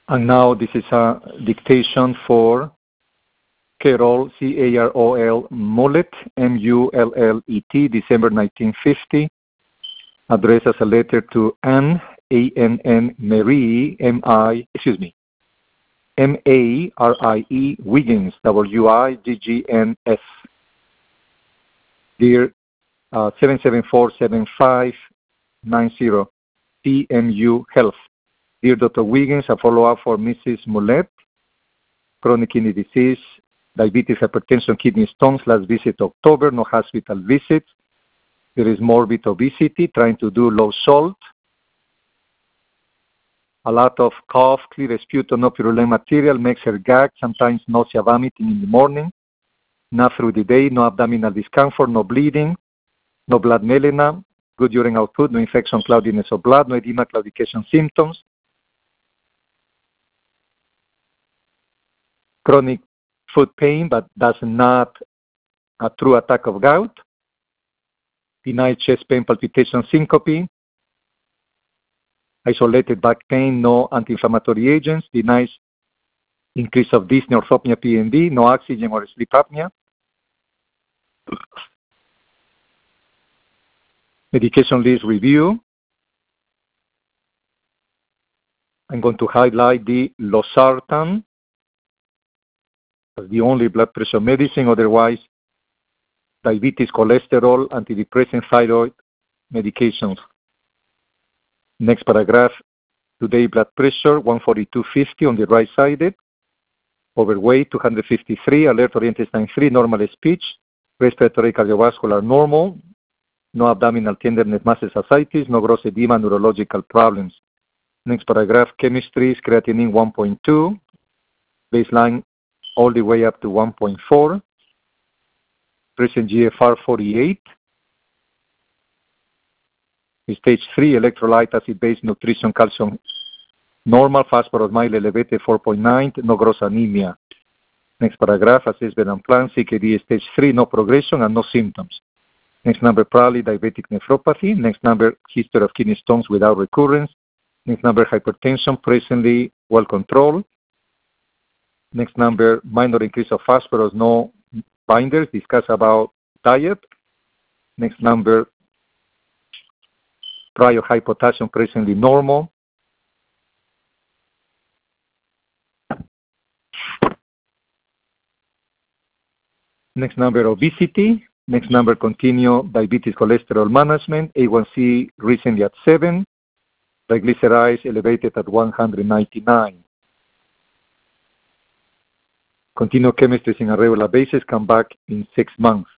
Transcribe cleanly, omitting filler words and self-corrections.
And now this is a dictation for Carol, C-A-R-O-L, Mullet, M-U-L-L-E-T, December 1950, addressed as a letter to Anne, A-N-N, Marie, M-A-R-I-E, Wiggins, W-I-G-G-N-S. Dear 7747590, PMU Health. Dear Dr. Wiggins, a follow-up for Mrs. Mullet, chronic kidney disease, diabetes, hypertension, kidney stones, last visit October, no hospital visits. There is morbid obesity, trying to do low salt. A lot of cough, clear sputum, no purulent material, makes her gag, sometimes nausea, vomiting in the morning. Not through the day, no abdominal discomfort, no bleeding, no blood melena, good urine output, no infection, cloudiness of blood, no edema, claudication symptoms. Chronic foot pain, but that's not a true attack of gout. Denied chest pain, palpitation, syncope. Isolated back pain, no anti-inflammatory agents. Denies increase of dyspnea, orthopnea, PND, no oxygen or sleep apnea. Medication list review. I'm going to highlight the losartan as the only blood pressure medicine, otherwise diabetes, cholesterol, antidepressant, thyroid medications. Next paragraph, today blood pressure 142/50 on the right sided, overweight 253, alert oriented time 3, normal speech, respiratory cardiovascular normal, no abdominal tenderness, muscle ascites, no gross edema, neurological problems. Next paragraph, chemistry is creatinine 1.2, baseline all the way up to 1.4, present GFR 48, stage 3, electrolyte, acid-base, nutrition, calcium normal, phosphorus mild elevated 4.9, no gross anemia. Next paragraph, assessment and plan, CKD stage 3, no progression and no symptoms. Next number, probably diabetic nephropathy. Next number, history of kidney stones without recurrence. Next number, hypertension, presently well controlled. Next number, minor increase of phosphorus, no binders, discuss about diet. Next number, prior high potassium, presently normal. Next number, obesity. Next number, continue diabetes cholesterol management. A1C recently at 7. Triglycerides elevated at 199. Continue chemistry on a regular basis. Come back in 6 months.